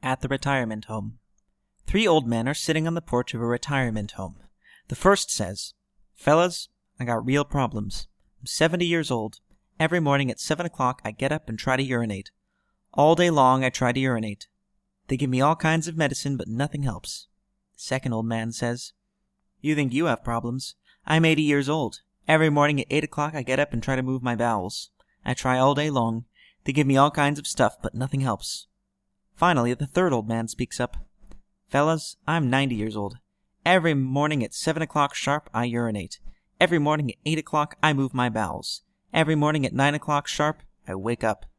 At the retirement home. 3 old men are sitting on the porch of a retirement home. The first says, "Fellas, I got real problems. I'm 70 years old. Every morning at 7 o'clock I get up and try to urinate. All day long I try to urinate. They give me all kinds of medicine, but nothing helps." The second old man says, "You think you have problems. I'm 80 years old. Every morning at 8 o'clock I get up and try to move my bowels. I try all day long. They give me all kinds of stuff, but nothing helps." Finally, the third old man speaks up. "Fellas, I'm 90 years old. Every morning at 7 o'clock sharp, I urinate. Every morning at 8 o'clock, I move my bowels. Every morning at 9 o'clock sharp, I wake up.